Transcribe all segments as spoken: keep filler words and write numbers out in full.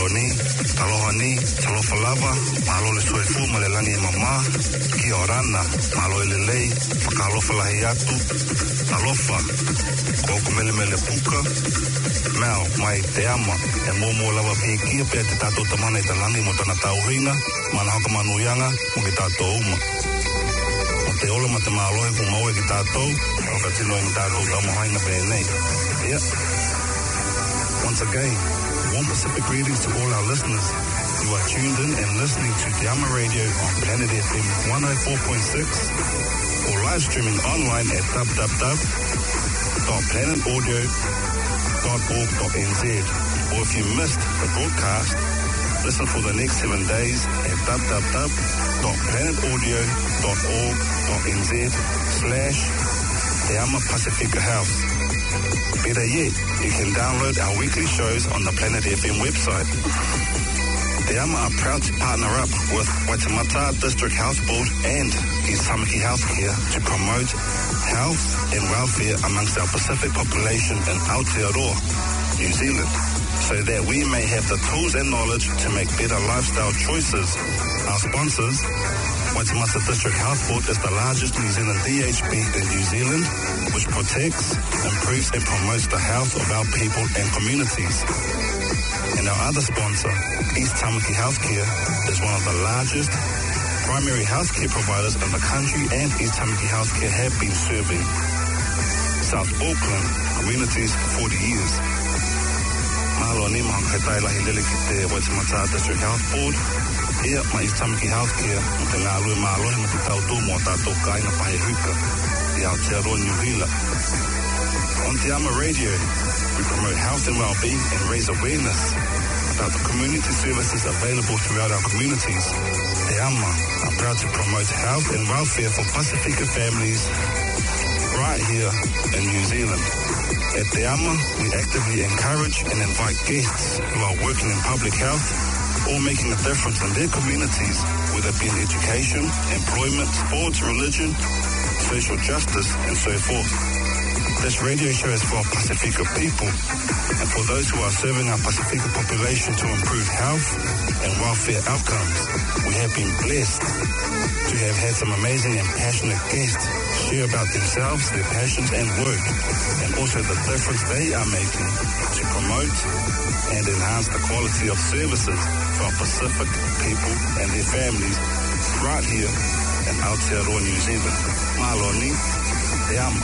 Mahalo ni, taloha ni, talofa lava, mahalo le soefu ma le langi e mama, ki orana, mahalo e le lei, whakalofa lahi atu, talofa, koko mele mele puka, Mao, mai te ama, e mōmō lava pēkia pēr te tātou tamana i te langi mo tana tauhina, mana haka manuianga mo ki tātou uma. Mo te ola ma te mālohe ku maue ki tātou, o ka tino i tātou tamohaina pēnei. Yeah. Once again, warm Pacific greetings to all our listeners. You are tuned in and listening to Te Ama Radio on Planet F M one oh four point six or live streaming online at w w w dot planet audio dot org dot n z. Or if you missed the broadcast, listen for the next seven days at w w w dot planet audio dot org dot n z slash Te Ama Pacifica House. Better yet, you can download our weekly shows on the Planet F M website. Te Ama are proud to partner up with Waitemata District Health Board and East Tamaki Healthcare to promote health and welfare amongst our Pacific population in Aotearoa, New Zealand, so that we may have the tools and knowledge to make better lifestyle choices. Our sponsors, Waitemata District Health Board is the largest New Zealand D H B in New Zealand, which protects, improves and promotes the health of our people and communities. And our other sponsor, East Tamaki Healthcare, is one of the largest primary healthcare providers in the country, and East Tamaki Healthcare have been serving South Auckland communities for forty years. Mahalo ni mahang kai tai lahi lele ki te Waitemata District Health Board. Ia ma East Tamaki Healthcare mo te ngā lue mālohe mo te tautu mo tātou kainga pahe huka i Aotearoa New Zealand. On Te Ama Radio, we promote health and well-being and raise awareness about the community services available throughout our communities. Te Ama are proud to promote health and welfare for Pacifica families right here in New Zealand. At Te Ama, we actively encourage and invite guests who are working in public health or making a difference in their communities, whether it be in education, employment, sports, religion, social justice, and so forth. This radio show is for Pacifica people and for those who are serving our Pacifica population to improve health and welfare outcomes. We have been blessed to have had some amazing and passionate guests share about themselves, their passions and work, and also the difference they are making to promote and enhance the quality of services for our Pacific people and their families right here in Aotearoa, New Zealand. Mahalo ni, Te Ama.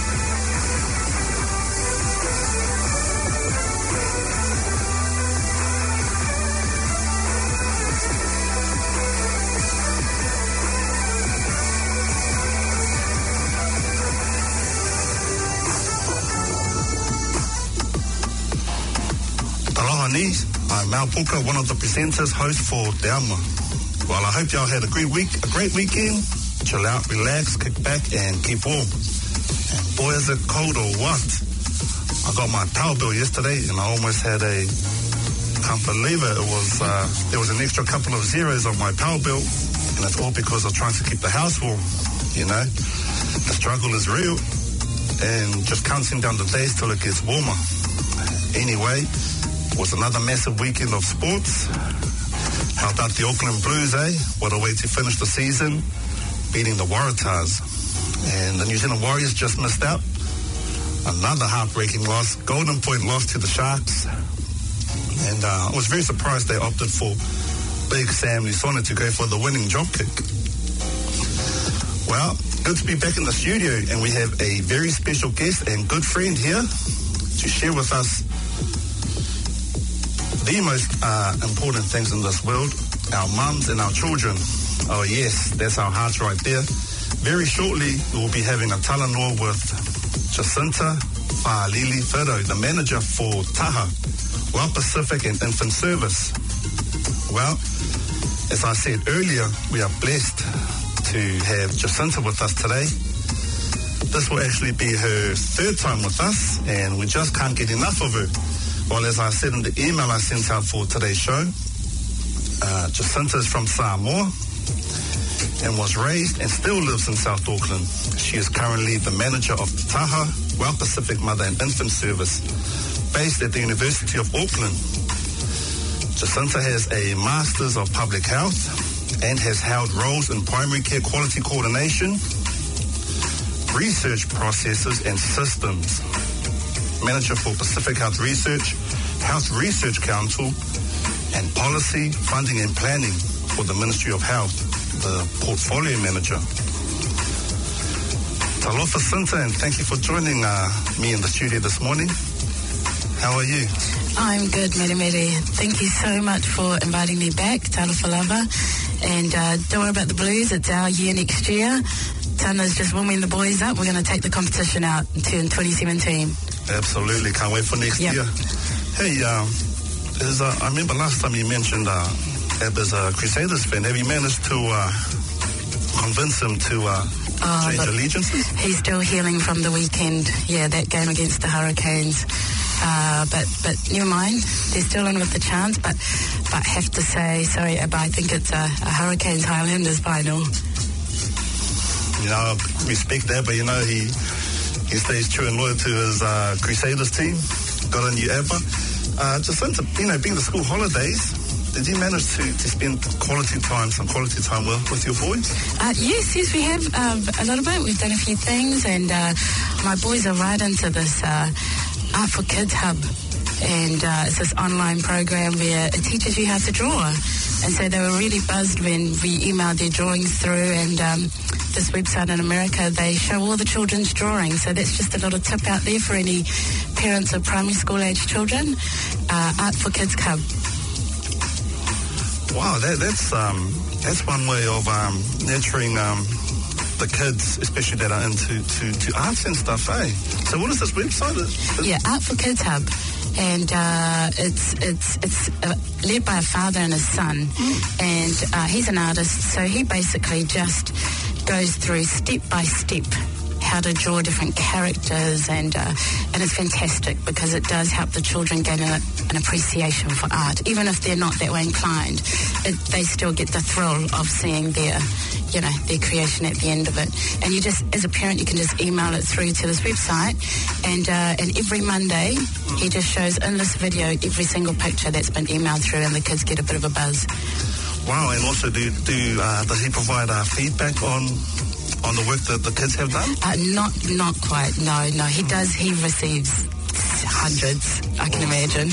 I'm Mal Puka, one of the presenters, host for Te Ama. Well, I hope y'all had a great week, a great weekend. Chill out, relax, kick back, and keep warm. And boy, is it cold or what? I got my power bill yesterday, and I almost had a, can't believe it, it was, uh, there was an extra couple of zeros on my power bill, and it's all because of trying to keep the house warm, you know. The struggle is real, and just counting down the days till it gets warmer. Anyway, it was another massive weekend of sports. Helped out the Auckland Blues, eh? What a way to finish the season, beating the Waratahs. And the New Zealand Warriors just missed out. Another heartbreaking loss, golden point loss to the Sharks. And uh, I was very surprised they opted for Big Sam Lusona to go for the winning drop kick. Well, good to be back in the studio, and we have a very special guest and good friend here to share with us the most uh, important things in this world, our mums and our children. Oh yes, that's our hearts right there. Very shortly, we will be having a talanoa with Jacinta Fa'alili Whiro, the manager for Taha, Well Pacific and Infant Service. Well, as I said earlier, we are blessed to have Jacinta with us today. This will actually be her third time with us, and we just can't get enough of her. Well, as I said in the email I sent out for today's show, uh, Jacinta is from Samoa and was raised and still lives in South Auckland. She is currently the manager of Taha, Well Pacific Mother and Infant Service, based at the University of Auckland. Jacinta has a Masters of Public Health and has held roles in primary care quality coordination, research processes and systems, manager for Pacific Health Research, Health Research Council, and policy, funding and planning for the Ministry of Health, the portfolio manager. Talofa Sinta, and thank you for joining uh, me in the studio this morning. How are you? I'm good, Meri Meri. Thank you so much for inviting me back, Talofa Lava. And uh, don't worry about the Blues, it's our year next year. Tana's just warming the boys up. We're going to take the competition out in twenty seventeen. Absolutely, can't wait for next yep. year. Hey, um, is, uh, I remember last time you mentioned uh, Ab is a Crusaders fan. Have you managed to uh, convince him to uh, oh, change allegiances? He's still healing from the weekend. Yeah, that game against the Hurricanes. Uh, but but never mind, they're still in with the chance. But but have to say, sorry, Ab, I think it's a, a Hurricanes Highlanders final. You know, respect that, but you know, he he stays true and loyal to his uh, Crusaders team. Got a new Abba. Uh, just since, you know, being the school holidays, did you manage to, to spend quality time, some quality time with, with your boys? Uh, yes, yes, we have um, a little bit. We've done a few things, and uh, my boys are right into this uh, Art for Kids Hub. And uh, it's this online program where it teaches you how to draw. And so they were really buzzed when we emailed their drawings through, and um, this website in America, they show all the children's drawings. So that's just a little tip out there for any parents of primary school age children. Uh, Art for Kids Hub. Wow, that, that's um, that's one way of um, nurturing um, the kids, especially that are into to, to arts and stuff, eh? So what is this website? Is, is yeah, Art for Kids Hub. And uh, it's it's it's uh, led by a father and his son, mm. and uh, he's an artist, so he basically just goes through step by step how to draw different characters, and uh, and it's fantastic because it does help the children gain a, an appreciation for art, even if they're not that way inclined. It, they still get the thrill of seeing their, you know, their creation at the end of it. And you just, as a parent, you can just email it through to this website, and uh, and every Monday he just shows in this video every single picture that's been emailed through, and the kids get a bit of a buzz. Wow, and also do do uh, does he provide uh, feedback on? on the work that the kids have done? Uh, not not quite, no, no. He does, he receives hundreds, I can awesome. imagine.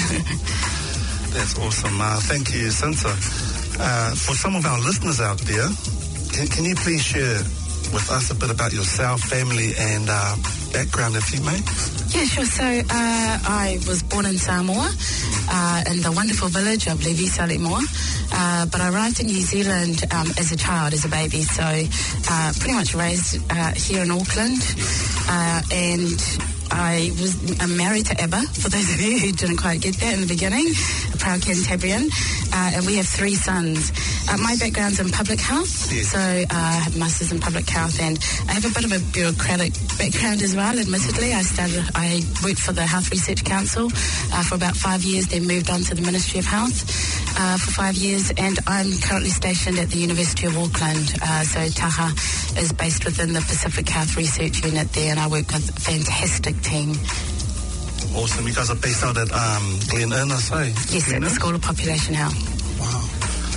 That's awesome. Uh, thank you, Sinta. Uh, for some of our listeners out there, can, can you please share with us a bit about yourself, family, and uh, background, if you may? Yeah, sure. So uh, I was born in Samoa, uh, in the wonderful village of Levi Salimor. Uh, but I arrived in New Zealand um, as a child, as a baby, so uh, pretty much raised uh, here in Auckland. Uh, and I was I'm married to Abba, for those of you who didn't quite get that in the beginning, a proud Cantabrian, uh, and we have three sons. Uh, my background's in public health, yes. so uh, I have a master's in public health, and I have a bit of a bureaucratic background as well, admittedly. I started, I worked for the Health Research Council uh, for about five years, then moved on to the Ministry of Health uh, for five years, and I'm currently stationed at the University of Auckland. Uh, so Taha is based within the Pacific Health Research Unit there, and I work with a fantastic team. Awesome. You guys are based out at um, Glen Innes, eh? Yes, Glen at the Innes? School of Population Health. Wow.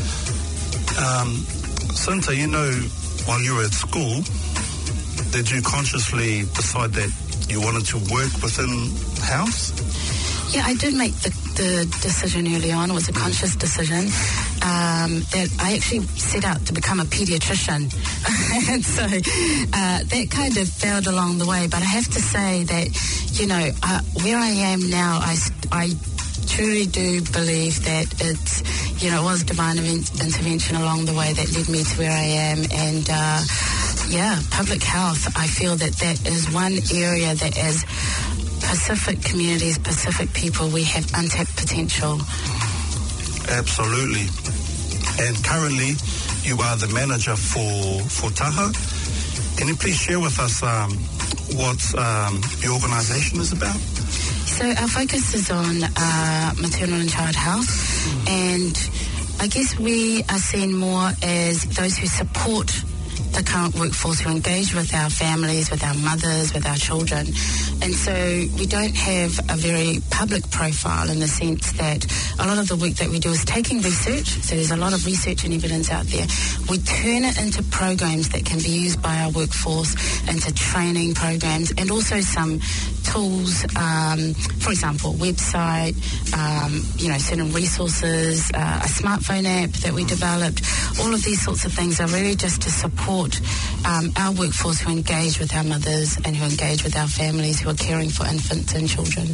Um, Sinta, you know, while you were at school, did you consciously decide that you wanted to work within health? Yeah, I did make the, the decision early on. It was a conscious decision um, that I actually set out to become a pediatrician. And so uh, that kind of failed along the way. But I have to say that, you know, uh, where I am now, I, I truly do believe that it's, you know, it was divine intervention along the way that led me to where I am. And, uh, yeah, public health, I feel that that is one area that as Pacific communities, Pacific people, we have untapped potential. Absolutely. And currently, you are the manager for, for Taha. Can you please share with us um, what um, your organisation is about? So our focus is on uh, maternal and child health, mm. and I guess we are seen more as those who support the current workforce, who engage with our families, with our mothers, with our children, and so we don't have a very public profile in the sense that a lot of the work that we do is taking research, so there's a lot of research and evidence out there. We turn it into programs that can be used by our workforce, into training programs, and also some tools, um, for example, website, um, you know, certain resources, uh, a smartphone app that we developed. All of these sorts of things are really just to support um, our workforce who engage with our mothers and who engage with our families who are caring for infants and children.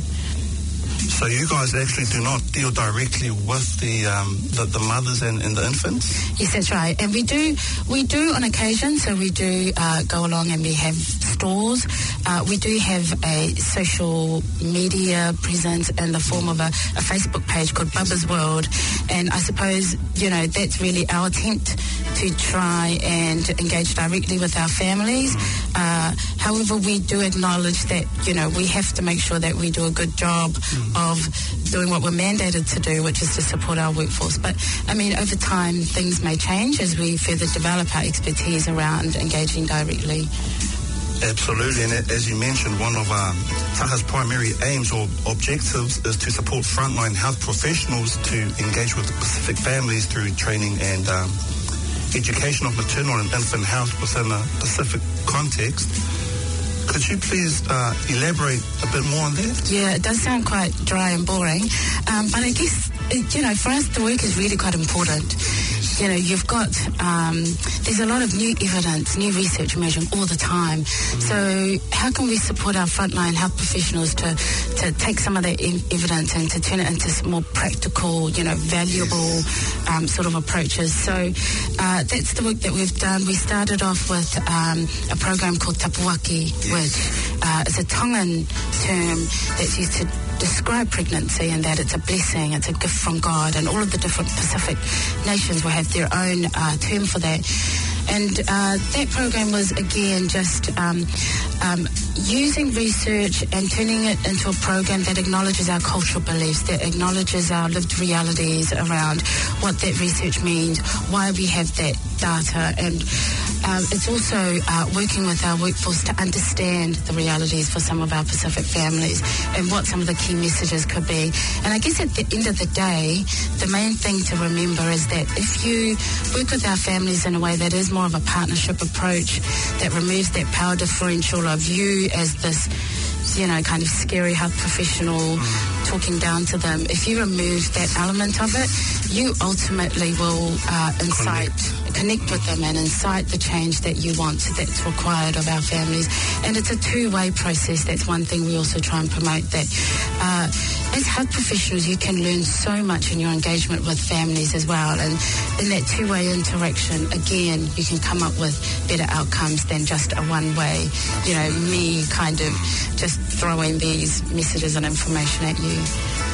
So you guys actually do not deal directly with the um, the, the mothers and, and the infants? Yes, that's right. And we do we do on occasion. So we do uh, go along and we have stores. Uh, we do have a social media presence in the form of a, a Facebook page called Bubba's World. And I suppose, you know, that's really our attempt to try and engage directly with our families. Uh, however, we do acknowledge that, you know, we have to make sure that we do a good job mm. of doing what we're mandated to do, which is to support our workforce. But, I mean, over time, things may change as we further develop our expertise around engaging directly. Absolutely, and as you mentioned, one of um, Taha's primary aims or objectives is to support frontline health professionals to engage with Pacific families through training and um, education of maternal and infant health within a Pacific context. Could you please uh, elaborate a bit more on that? Yeah, it does sound quite dry and boring, um, but I guess, you know, for us the work is really quite important. You know, you've got, um, there's a lot of new evidence, new research emerging all the time. Mm-hmm. So how can we support our frontline health professionals to, to take some of that e- evidence and to turn it into some more practical, you know, valuable um, sort of approaches? So uh, that's the work that we've done. We started off with um, a program called Tapuaki, yes. which uh, is a Tongan term that's used to describe pregnancy and that it's a blessing, it's a gift from God, and all of the different Pacific nations will have their own uh, term for that. And uh, that program was, again, just um, um, using research and turning it into a program that acknowledges our cultural beliefs, that acknowledges our lived realities around what that research means, why we have that data, and um, it's also uh, working with our workforce to understand the realities for some of our Pacific families and what some of the key messages could be. And I guess at the end of the day, the main thing to remember is that if you work with our families in a way that is more of a partnership approach, that removes that power differential of you as this, you know, kind of scary health professional mm. talking down to them, if you remove that element of it, you ultimately will uh, incite, connect. connect with them and incite the change that you want that's required of our families. And it's a two-way process. That's one thing we also try and promote, that uh, as health professionals, you can learn so much in your engagement with families as well. And in that two-way interaction, again, you can come up with better outcomes than just a one-way, you know, me kind of just throwing these messages and information at you.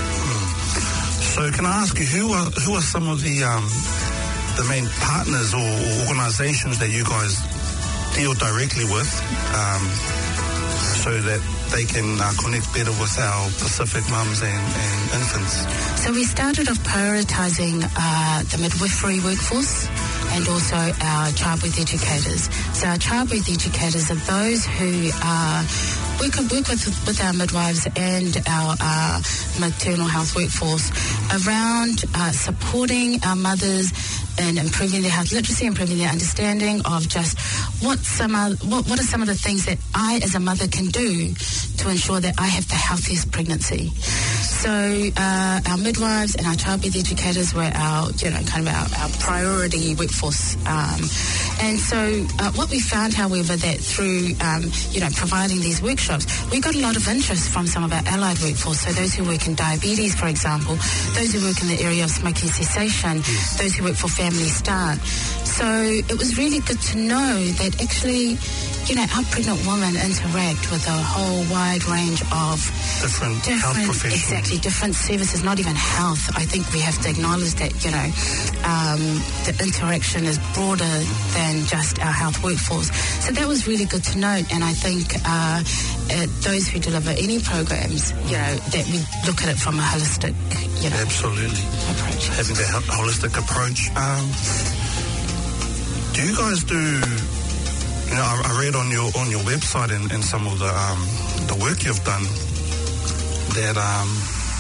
So can I ask you, who are who are some of the um, the main partners or, or organizations that you guys deal directly with um, so that they can uh, connect better with our Pacific mums and, and infants? So we started off prioritizing uh, the midwifery workforce and also our childbirth educators. So our childbirth educators are those who are We can work with, with our midwives and our uh, maternal health workforce around uh, supporting our mothers in improving their health literacy, improving their understanding of just what some are, what, what are some of the things that I as a mother can do to ensure that I have the healthiest pregnancy. So uh, our midwives and our childbirth educators were our, you know, kind of our, our priority workforce. Um, and so uh, what we found, however, that through, um, you know, providing these workshops, we got a lot of interest from some of our allied workforce. So those who work in diabetes, for example, those who work in the area of smoking cessation, those who work for Family Start. So it was really good to know that actually, you know, our pregnant women interact with a whole wide range of different, different health professionals. Exactly, different services, not even health. I think we have to acknowledge that, you know, um, the interaction is broader than just our health workforce. So that was really good to note, and I think uh, uh, those who deliver any programs, you know, that we look at it from a holistic, you know, absolutely approach. Having the holistic approach. Um, do you guys do You know, I, I read on your on your website and, and some of the um, the work you've done that um,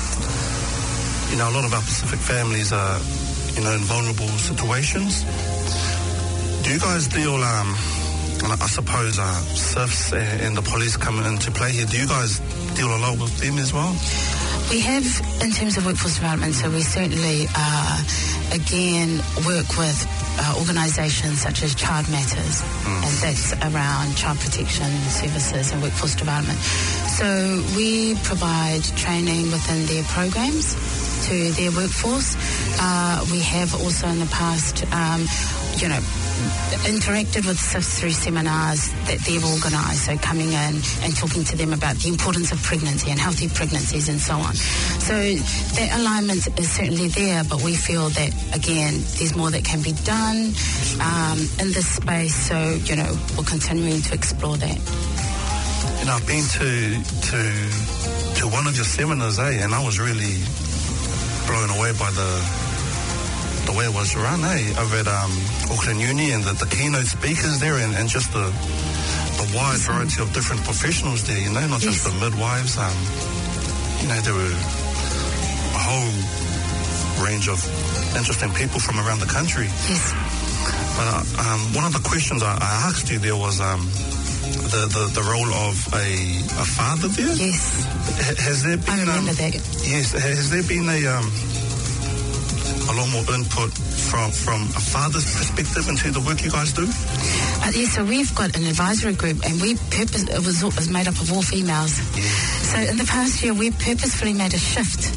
you know, a lot of our Pacific families are, you know, in vulnerable situations. Do you guys deal, um, I suppose, uh, S I Fs and the police come into play here? Do you guys deal a lot with them as well? We have, in terms of workforce development, so we certainly, uh, again, work with uh, organisations such as Child Matters, mm. and that's around child protection services and workforce development. So we provide training within their programs to their workforce. Uh, we have also in the past, um, you know, interacted with S I Fs through seminars that they've organised, so coming in and talking to them about the importance of pregnancy and healthy pregnancies and so on. So that alignment is certainly there, but we feel that, again, there's more that can be done um, in this space, so, you know, we're continuing to explore that. You know, I've been to, to, to one of your seminars, eh, and I was really blown away by the the way it was run, eh, over at um, Auckland Uni, and the, the keynote speakers there, and, and just the the wide variety of different professionals there, you know, not just yes. the midwives. Um, you know, there were a whole range of interesting people from around the country. Yes. But uh, um, one of the questions I, I asked you there was um, the, the, the role of a, a father there. Yes. H- has there been? I remember um, that. Yes. Has there been a um, a lot more input from from a father's perspective into the work you guys do? Uh, yeah, so we've got an advisory group, and we purpose it was, it was made up of all females. Yeah. So in the past year, we purposefully made a shift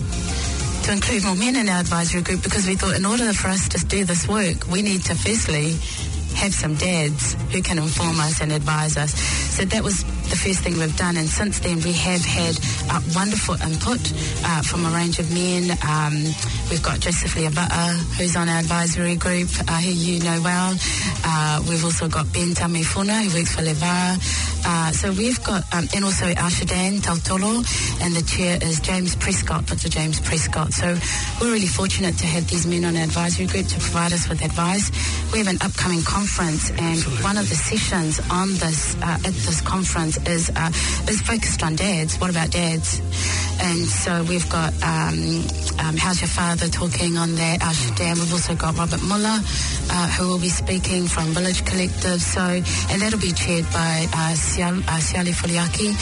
to include more men in our advisory group, because we thought in order for us to do this work, we need to firstly have some dads who can inform us and advise us. So that was the first thing we've done, and since then we have had uh, wonderful input uh, from a range of men. Um, we've got Joseph Leava'a, who's on our advisory group, uh, who you know well. Uh, we've also got Ben Tamefuna, who works for Leava'a. Uh, so we've got, um, and also Arshadan Tautolo, and the chair is James Prescott, Doctor James Prescott. So we're really fortunate to have these men on our advisory group to provide us with advice. We have an upcoming conference, and Absolutely. one of the sessions on this uh, at this conference is uh, is focused on dads. What about dads? And so we've got um, um, How's Your Father talking on that, Arshadan. We've also got Robert Muller, uh, who will be speaking from Village Collective. So, and that'll be chaired by uh, Siali uh, Foliaki.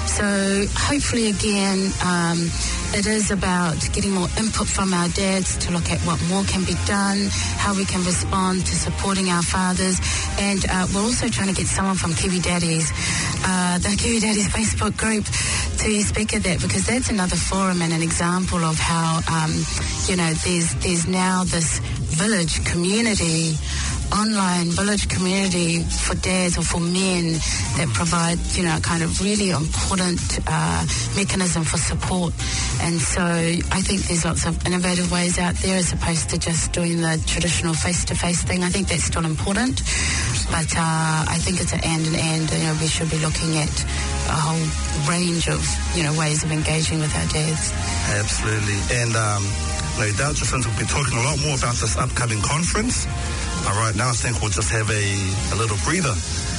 So hopefully again, um, it is about getting more input from our dads to look at what more can be done, how we can respond to supporting our fathers, and uh, we're also trying to get someone from Kiwi Daddies, uh, the Kiwi Daddies Facebook group, to speak at that, because that's another forum and an example of how, um, you know, there's there's now this village community, online village community for dads or for men that provide, you know, kind of really important uh, mechanism for support. And so I think there's lots of innovative ways out there as opposed to just doing the traditional face-to-face thing. I think that's still important, but uh, I think it's an and and and. You know, we should be looking at a whole range of, you know, ways of engaging with our dads. Absolutely. And um, no doubt, just since we'll be talking a lot more about this upcoming conference, uh, right now I think we'll just have a, a little breather,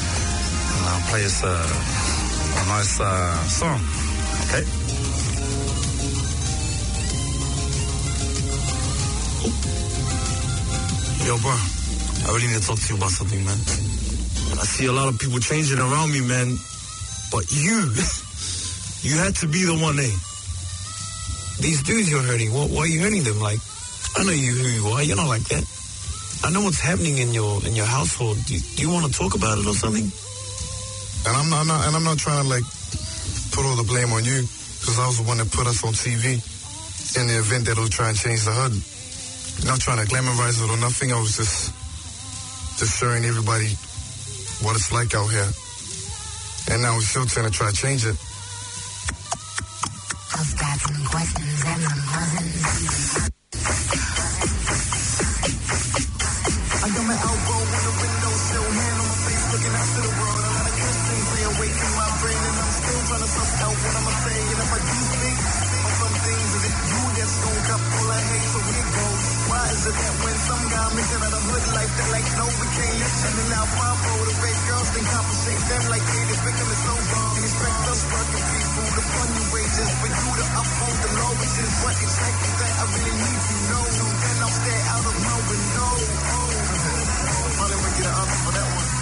and I'll play us a, a nice uh, song. Okay. Yo, bro, I really need to talk to you about something, man. I see a lot of people changing around me, man, but you, you had to be the one, eh? These dudes you're hurting, why, why are you hurting them? Like, I know you who you are, you're not like that. I know what's happening in your in your household. Do, do you want to talk about it or something? And I'm not, I'm not, and I'm not trying to, like, put all the blame on you, because I was the one that put us on T V in the event that will try and change the hood. Not trying to glamorize it or nothing. I was just, just showing everybody what it's like out here. And now we're still trying to try to change it. I've got some questions and I'm buzzing. I got my elbow on the windowsill, hand on my face, looking out to the world. I got a good thing play awake in my brain, and I'm still trying to suss out what I'ma say. And if I do speak on some things, is it you that's gonna cut all I hate? So here it goes. Why is Is it that when some guy mentioned out of hood life, they're like, no, we can't listen. And now five for the rape girls, then compensate them like, hey, the victim is so wrong. And expect us working people to fund your wages for you to uphold the law, which is what exactly that I really need to know. Then I'll stare out of my window. Oh, probably would get an answer for that one.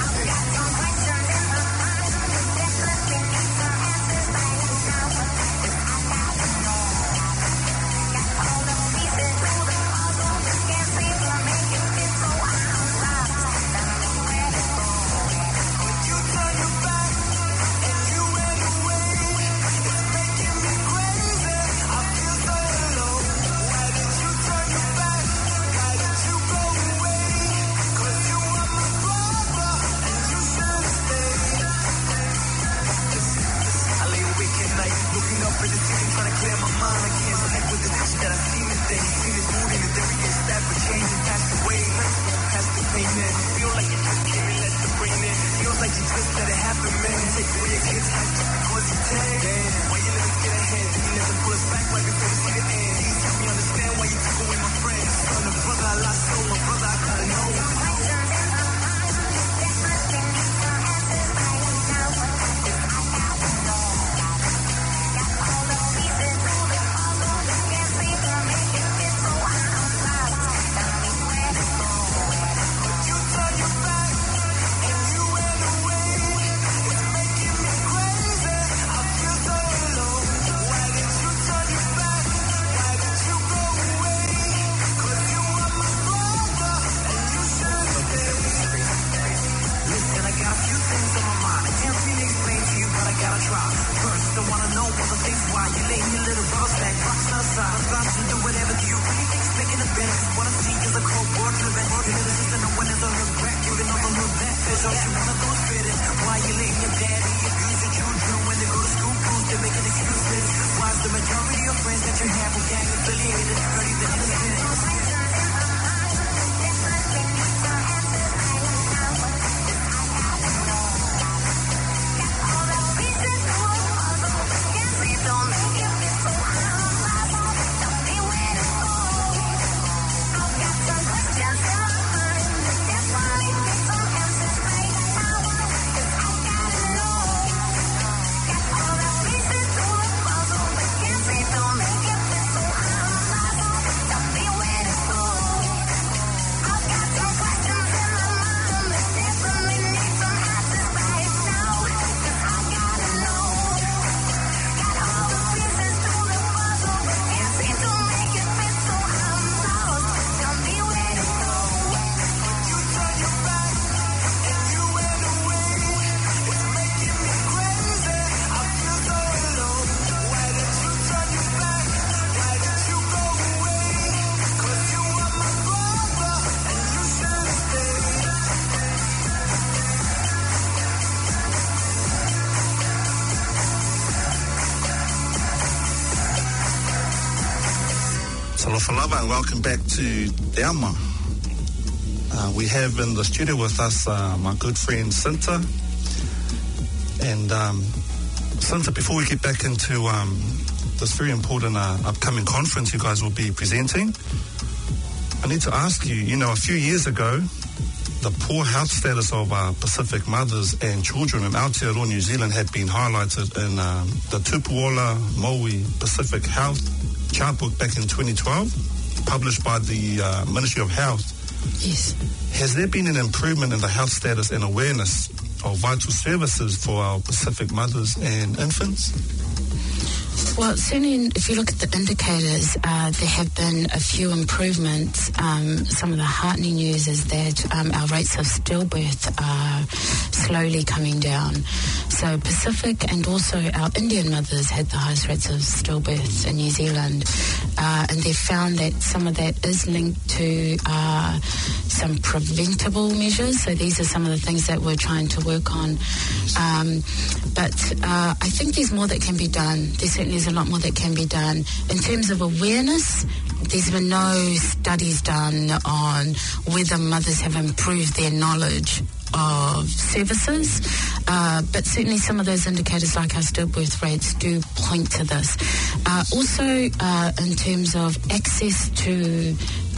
Talofa lava and welcome back to Te Ama. Uh, we have in the studio with us uh, my good friend Cinta. And um, Cinta, before we get back into um, this very important uh, upcoming conference you guys will be presenting, I need to ask you, you know, a few years ago, the poor health status of uh, Pacific mothers and children in Aotearoa, New Zealand had been highlighted in uh, the Tupuola Maui Pacific Health Chart Book back in twenty twelve, published by the uh, Ministry of Health. Yes. Has there been an improvement in the health status and awareness of vital services for our Pacific mothers and infants? Well, certainly, if you look at the indicators, uh, there have been a few improvements. Um, some of the heartening news is that um, our rates of stillbirth are slowly coming down. So Pacific and also our Indian mothers had the highest rates of stillbirth in New Zealand. Uh, and they found that some of that is linked to uh, some preventable measures. So these are some of the things that we're trying to work on. Um, but uh, I think there's more that can be done. There certainly is a lot more that can be done. In terms of awareness, there's been no studies done on whether mothers have improved their knowledge of services, uh, but certainly some of those indicators like our stillbirth rates do point to this. Uh, also, uh, in terms of access to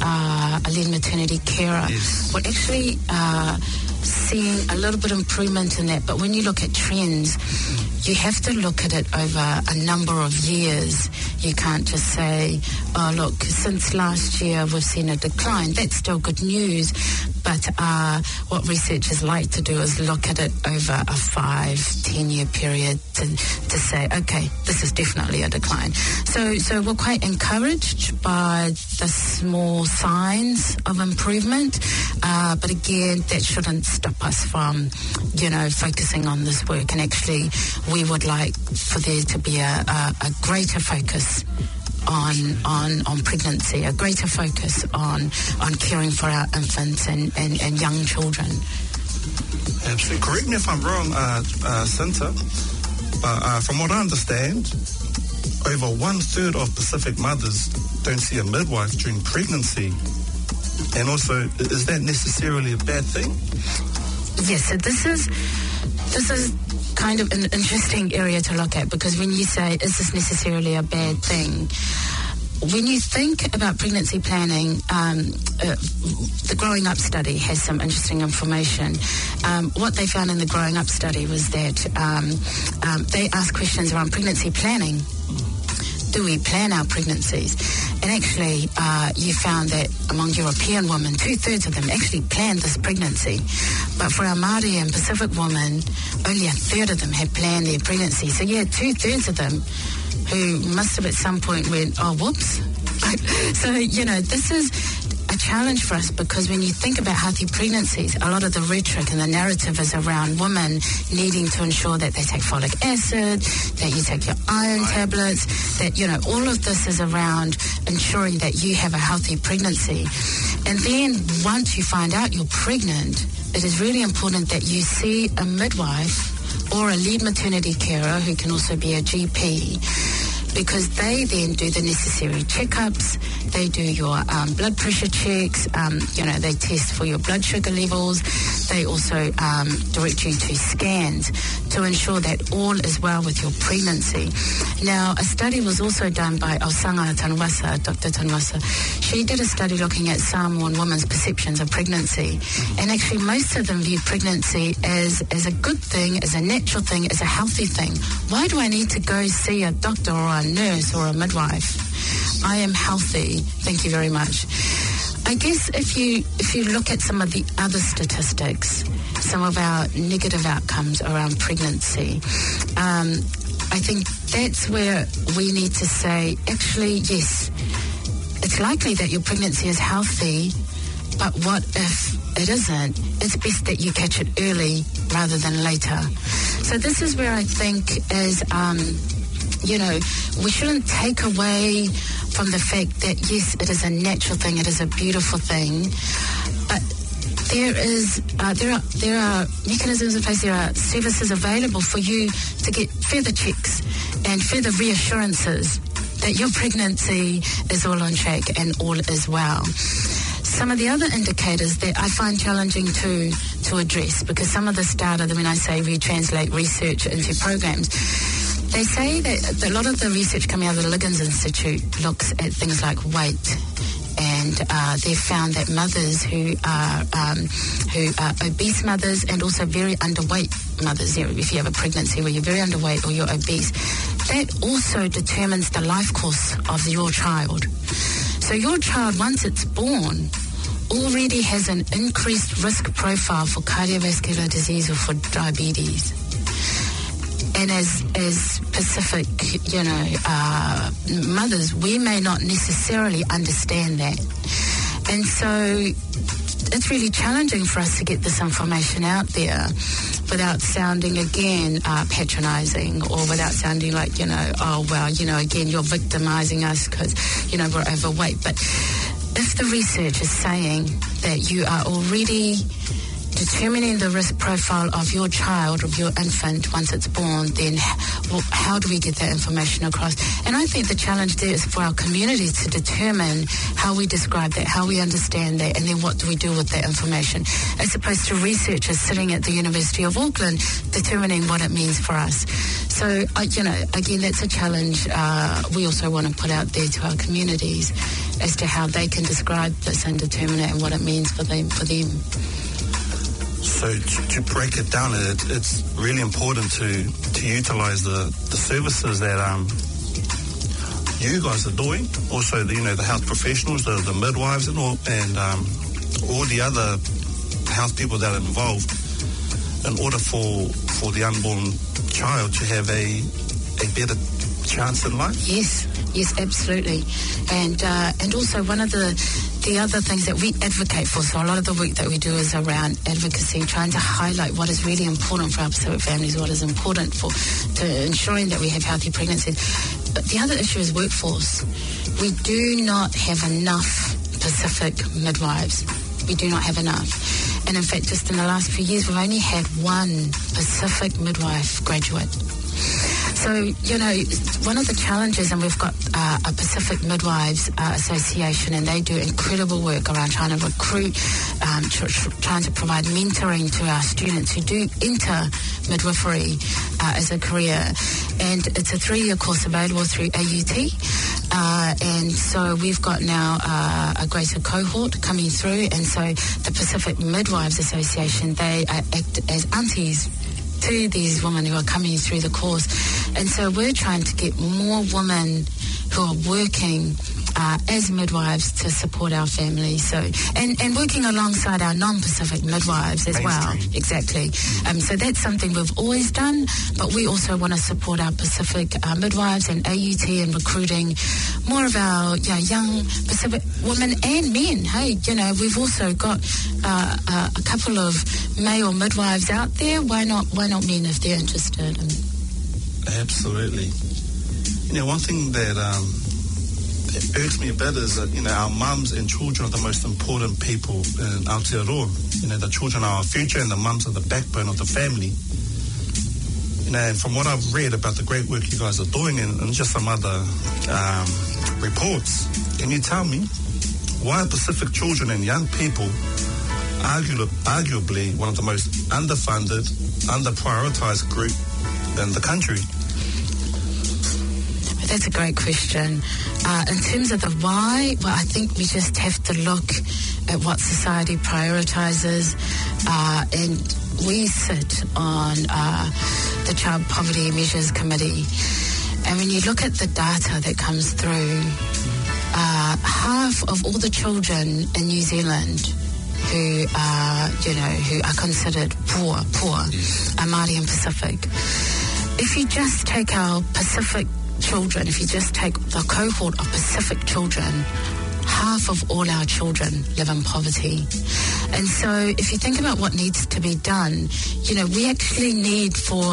uh, a lead maternity carer, Yes. we're actually uh, seeing a little bit of improvement in that. But when you look at trends, you have to look at it over a number of years. You can't just say, oh, look, since last year we've seen a decline. That's still good news. But uh, what researchers like to do is look at it over a five, ten-year period to, to say, okay, this is definitely a decline. So, so we're quite encouraged by the small signs of improvement. Uh, but again, that shouldn't stop us from, you know, focusing on this work. And actually, we would like for there to be a, a, a greater focus on on on pregnancy, a greater focus on on caring for our infants and, and, and young children. Absolutely. Correct me if I'm wrong, uh, uh, Cinta, but uh, from what I understand, over one third of Pacific mothers don't see a midwife during pregnancy. And also, is that necessarily a bad thing? Yes, so this is this is kind of an interesting area to look at, because when you say, is this necessarily a bad thing? When you think about pregnancy planning, um, uh, the Growing Up study has some interesting information. Um, what they found in the Growing Up study was that um, um, they asked questions around pregnancy planning. Do we plan our pregnancies? And actually, uh, you found that among European women, two-thirds of them actually planned this pregnancy. But for our Māori and Pacific women, only a third of them had planned their pregnancy. So you had two-thirds of them who must have at some point went, oh, whoops. So, you know, this is a challenge for us, because when you think about healthy pregnancies, a lot of the rhetoric and the narrative is around women needing to ensure that they take folic acid, that you take your iron tablets, that, you know, all of this is around ensuring that you have a healthy pregnancy. And then once you find out you're pregnant, it is really important that you see a midwife or a lead maternity carer, who can also be a G P, because they then do the necessary checkups. They do your um, blood pressure checks. Um, you know, they test for your blood sugar levels. They also um, direct you to scans to ensure that all is well with your pregnancy. Now, a study was also done by Osanga Tanwasa, Doctor Tanwasa. She did a study looking at Samoan women's perceptions of pregnancy. And actually, most of them view pregnancy as, as a good thing, as a natural thing, as a healthy thing. Why do I need to go see a doctor or a nurse or a midwife? I am healthy. Thank you very much. I guess if you if you look at some of the other statistics, some of our negative outcomes around pregnancy, um, I think that's where we need to say, actually, yes, it's likely that your pregnancy is healthy, but what if it isn't? It's best that you catch it early rather than later. So this is where I think is, um, you know, we shouldn't take away from the fact that, yes, it is a natural thing, it is a beautiful thing, but there is uh, there are there are mechanisms in place, there are services available for you to get further checks and further reassurances that your pregnancy is all on track and all is well. Some of the other indicators that I find challenging to to address, because some of this data, when I say we translate research into programs, they say that a lot of the research coming out of the Liggins Institute looks at things like weight, and uh, they've found that mothers who are um, who are obese mothers and also very underweight mothers, you know, if you have a pregnancy where you're very underweight or you're obese, that also determines the life course of your child. So your child, once it's born, already has an increased risk profile for cardiovascular disease or for diabetes. And as as Pacific, you know, uh, mothers, we may not necessarily understand that. And so it's really challenging for us to get this information out there without sounding, again, uh, patronizing, or without sounding like, you know, oh, well, you know, again, you're victimizing us because, you know, we're overweight. But if the research is saying that you are already determining the risk profile of your child, of your infant, once it's born, then well, how do we get that information across? And I think the challenge there is for our community to determine how we describe that, how we understand that, and then what do we do with that information, as opposed to researchers sitting at the University of Auckland determining what it means for us. So, uh, you know, again, that's a challenge uh, we also want to put out there to our communities as to how they can describe this and determine it and what it means for them. For them. So to, to break it down, it, it's really important to, to utilise the, the services that um, you guys are doing. Also, the, you know, the health professionals, the, the midwives, and all, and um, all the other health people that are involved, in order for for the unborn child to have a a better chance in life. Yes, yes, absolutely. And uh, and also one of the the other things that we advocate for, so a lot of the work that we do is around advocacy, trying to highlight what is really important for our Pacific families, what is important for to ensuring that we have healthy pregnancies. But the other issue is workforce. We do not have enough Pacific midwives. We do not have enough. And in fact, just in the last few years, we've only had one Pacific midwife graduate. So, you know, one of the challenges, and we've got uh, a Pacific Midwives uh, Association, and they do incredible work around trying to recruit, um, tr- tr- trying to provide mentoring to our students who do enter midwifery uh, as a career. And it's a three-year course available through A U T. Uh, and so we've got now uh, a greater cohort coming through. And so the Pacific Midwives Association, they uh, act as aunties to these women who are coming through the course. And so we're trying to get more women who are working uh, as midwives to support our families. So and, and working alongside our non-Pacific midwives as well. Exactly. Um, so that's something we've always done, but we also want to support our Pacific uh, midwives and A U T in recruiting more of our you know, young Pacific women and men. Hey, you know, we've also got uh, uh, a couple of male midwives out there. Why not? Why not men if they're interested? And absolutely. You know, one thing that um, that irks me a bit is that, you know, our mums and children are the most important people in Aotearoa. You know, the children are our future and the mums are the backbone of the family. You know, and from what I've read about the great work you guys are doing and, and just some other um, reports, can you tell me why Pacific children and young people Arguably, arguably one of the most underfunded, under-prioritised group in the country? That's a great question. Uh, in terms of the why, well, I think we just have to look at what society prioritises. Uh, and we sit on uh, the Child Poverty Measures Committee. And when you look at the data that comes through, uh, half of all the children in New Zealand who are, you know, who are considered poor, poor, are Māori and Pacific. If you just take our Pacific children, if you just take the cohort of Pacific children, half of all our children live in poverty. And so if you think about what needs to be done, you know, we actually need for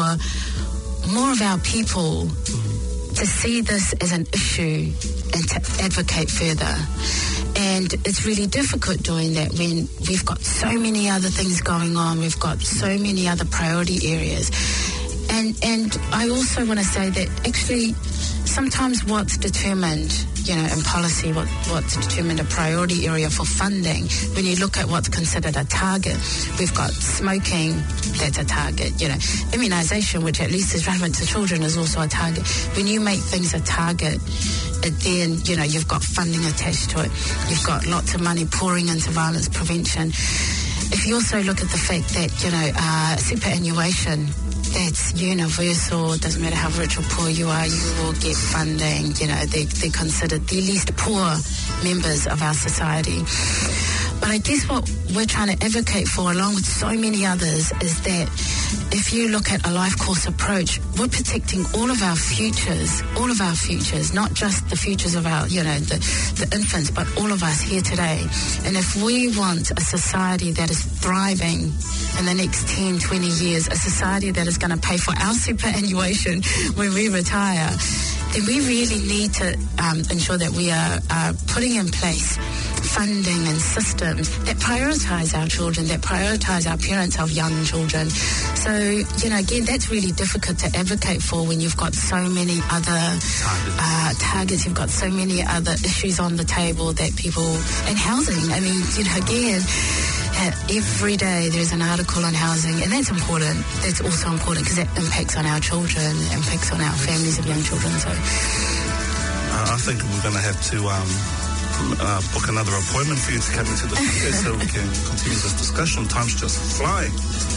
more of our people to see this as an issue and to advocate further. And it's really difficult doing that when we've got so many other things going on. We've got so many other priority areas. And and I also want to say that actually sometimes what's determined, you know, in policy, what, what's determined a priority area for funding, when you look at what's considered a target, we've got smoking, that's a target, you know, immunisation, which at least is relevant to children, is also a target. When you make things a target, it then, you know, you've got funding attached to it. You've got lots of money pouring into violence prevention. If you also look at the fact that, you know, uh, superannuation, that's universal. It doesn't matter how rich or poor you are, you will get funding. You know, they, they're considered the least poor members of our society. But I guess what we're trying to advocate for, along with so many others, is that if you look at a life course approach, we're protecting all of our futures, all of our futures, not just the futures of our, you know, the, the infants, but all of us here today. And if we want a society that is thriving in the next ten, twenty years, a society that is going to pay for our superannuation when we retire, then we really need to um, ensure that we are uh, putting in place funding and systems that prioritise our children, that prioritise our parents of young children. So, you know, again, that's really difficult to advocate for when you've got so many other uh, targets, you've got so many other issues on the table that people, and housing, I mean, you know, again, uh, every day there's an article on housing, and that's important. That's also important because that impacts on our children, impacts on our families of young children. So, uh, I think we're going to have to um, uh, book another appointment for you to come into the studio so we can continue this discussion. Time's just flying.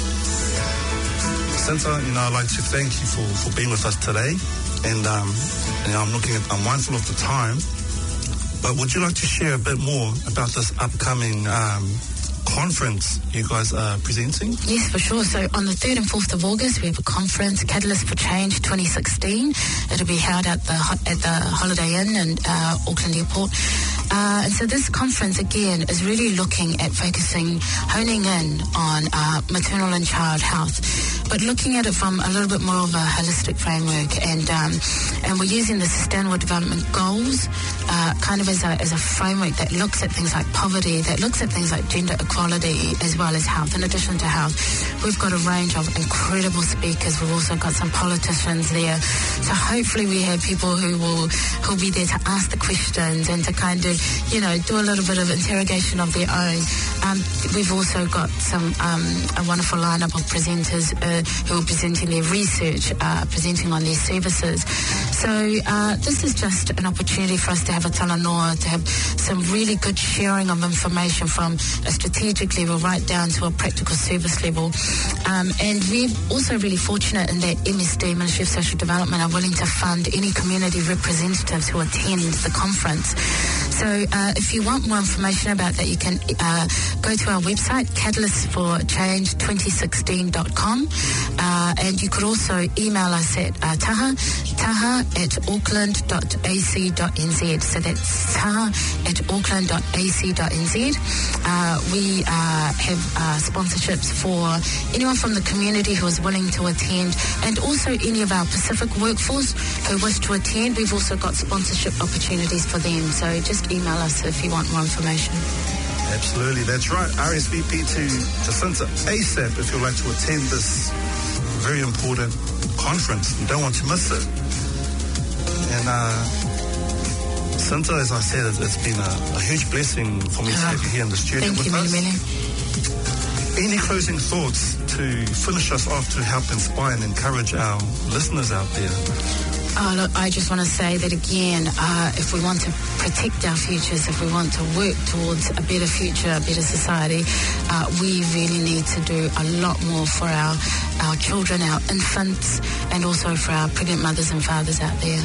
Jacinta, you know, I'd like to thank you for, for being with us today. And, um, you know, I'm looking at, I'm mindful of the time. But would you like to share a bit more about this upcoming um, conference you guys are presenting? Yes, for sure. So on the third and fourth of August, we have a conference, Catalyst for Change twenty sixteen. It'll be held at the at the Holiday Inn in uh, Auckland Airport. Uh, and so this conference, again, is really looking at focusing, honing in on uh, maternal and child health, but looking at it from a little bit more of a holistic framework. And um, and we're using the Sustainable Development Goals uh, kind of as a, as a framework that looks at things like poverty, that looks at things like gender equality, as well as health. In addition to health, we've got a range of incredible speakers. We've also got some politicians there. So hopefully we have people who will who'll be there to ask the questions and to kind of, you know, do a little bit of interrogation of their own. Um, we've also got some um, a wonderful lineup of presenters uh, who are presenting their research, uh, presenting on their services. So uh, this is just an opportunity for us to have a talanoa, to have some really good sharing of information from a strategic level right down to a practical service level. Um, and we're also really fortunate in that M S D, Ministry of Social Development, are willing to fund any community representatives who attend the conference. So uh, if you want more information about that, you can uh, go to our website, catalyst for change twenty sixteen dot com, uh, and you could also email us at uh, taha, taha at auckland dot a c dot n z. So that's taha at auckland dot a c dot n z. Uh, we uh, have uh, sponsorships for anyone from the community who is willing to attend, and also any of our Pacific workforce who wish to attend. We've also got sponsorship opportunities for them. So just email us if you want more information. Absolutely, that's right. R S V P to Jacinta ASAP if you'd like to attend this very important conference. You don't want to miss it. And uh, Jacinta, as I said, it's, it's been a, a huge blessing for me to have you here in the studio Thank with you, us. Many, many. Any closing thoughts to finish us off to help inspire and encourage our listeners out there? Oh, look, I just want to say that again, uh, if we want to protect our futures, if we want to work towards a better future, a better society, uh, we really need to do a lot more for our, our children, our infants, and also for our pregnant mothers and fathers out there.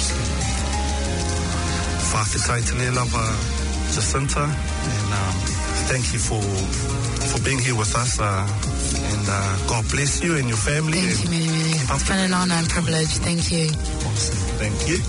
Whawhitai te le lava, Jacinta, and um, thank you for for being here with us, uh, and uh, God bless you and your family. Thank you, many, many. It's been an honor and privilege. Thank you. Awesome. Thank you.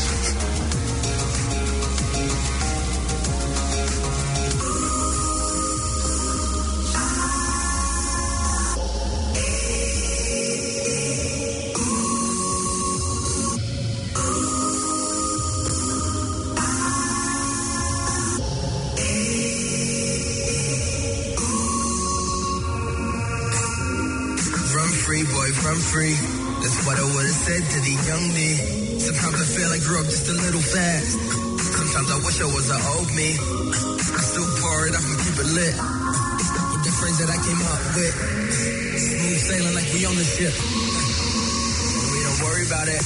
Run free, that's what I would've said to the young me. Sometimes I feel I grew up just a little fast. Sometimes I wish I was an old me. I still pour it up and keep it lit with the phrase that I came up with. Smooth sailing like we on the ship. We don't worry about it.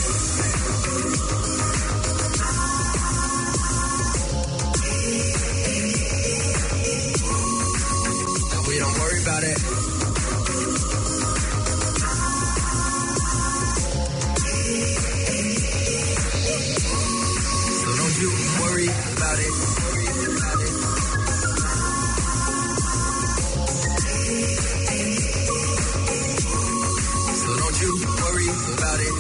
We don't worry about it. Worry about it. So don't you worry about it.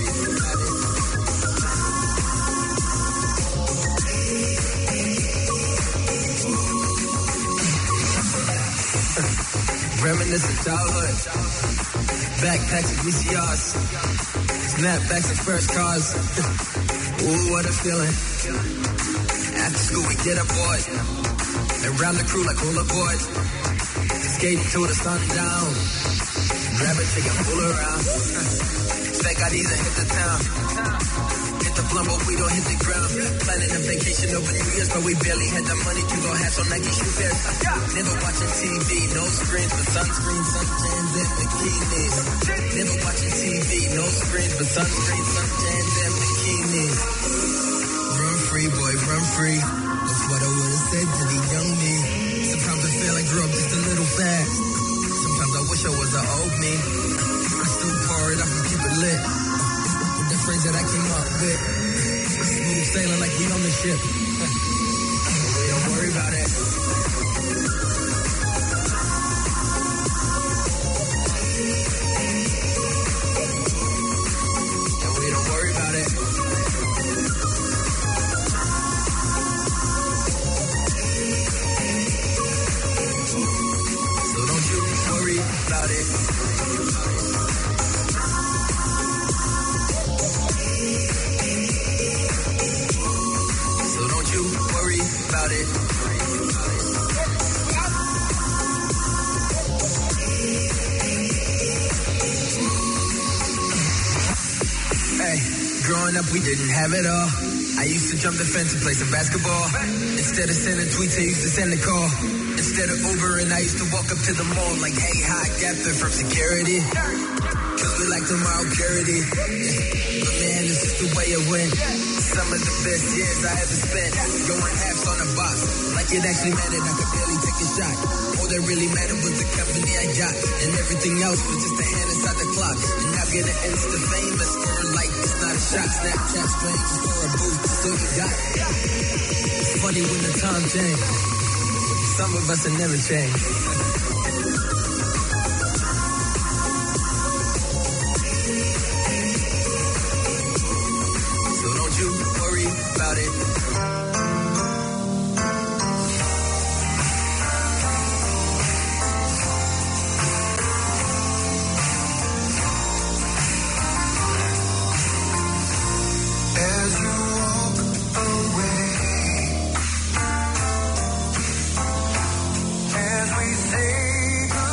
Reminisce of childhood. Backpacks and V C Rs. Snapbacks and first cars. Ooh, what a feeling. After school we get aboard. and round the crew like rollerboard. Skating till the sun down. Grab a chick and pull around. Thank God he's a hit the town. Hit the blunt, but we don't hit the ground. Planning a vacation over New Year's, but we barely had the money to go have some Nike shoe pairs. Never watching T V, no screens, but sunscreen, suntans, and bikinis. Never watching T V, no screens, but sunscreen, suntans, and bikinis. Run free, boy, run free. That's what I would have said to the young me. Sometimes I feel I grew up just a little fast. Sometimes I wish I was an old me. I still pour it up and keep it lit. With the friends that I came up with. Smooth sailing like we on the ship. Don't worry about it. Yeah, we don't worry about it. So don't you worry about it. Worry about it. Hey, growing up we didn't have it all. I used to jump the fence and play some basketball. Instead of sending tweets, I used to send a call. Instead of Ubering, I used to walk up to the mall like, hey, hi, Gapper from security. Cause we like tomorrow purity. But man, it's just the way it went. Some of the best years I ever spent. Going halves on a box. Like it actually mattered, I could barely take a shot. All that really mattered was the company I got. And everything else was just a hand inside the clock. And now getting insta famous for a like, it's not a shot. Snapchat strangers for a boost, so you got it. It's funny when the time changed. Some of us have never changed. Worry about it. As you walk away, as we say goodbye.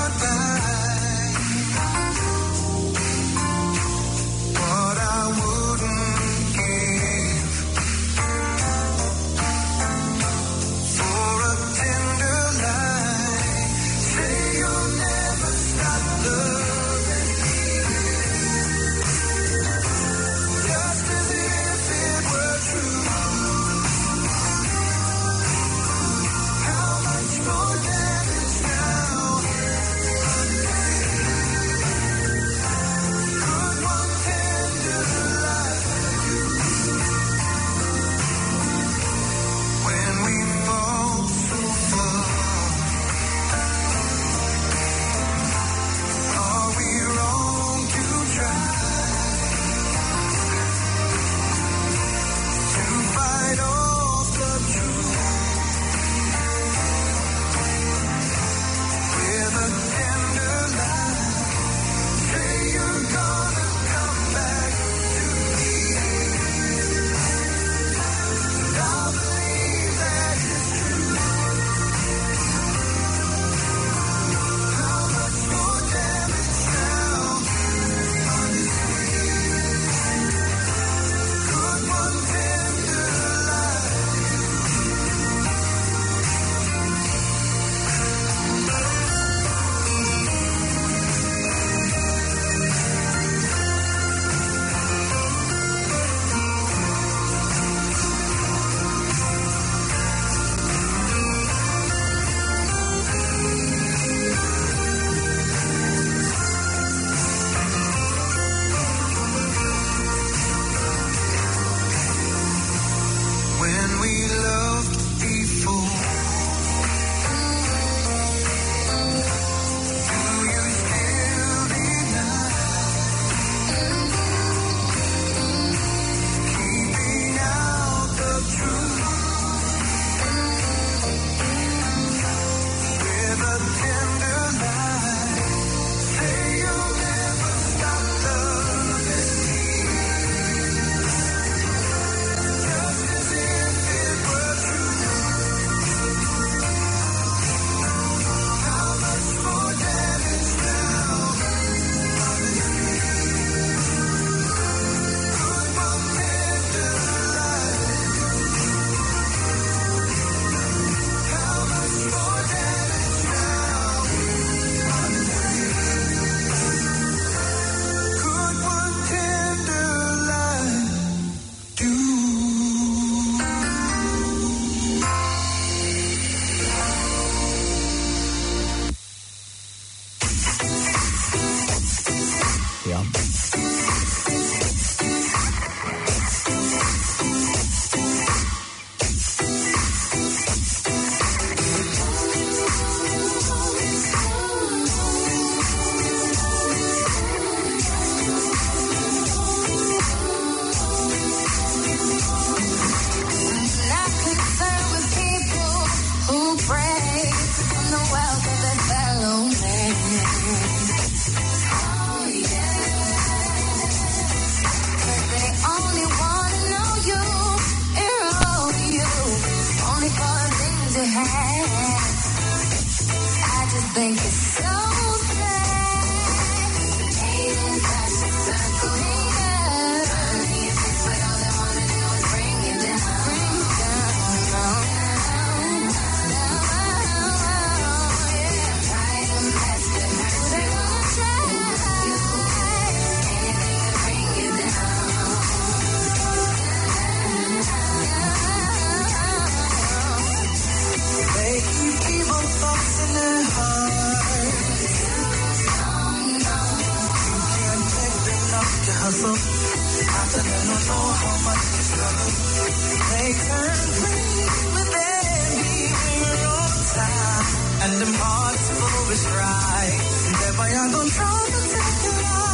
think it's so sad. Haters, that's the circle. Haters. Running your face, but all they wanna do is bring you down. Bring you down, down, down, yeah. Try your best to hurt you. Anything to bring you down. They keep evil thoughts in their heart. You can't take them enough to hustle. After they don't know how much you struggle. They turn green, but then leaving wrong time. And them hearts full of strife. Never you gonna try to take it out.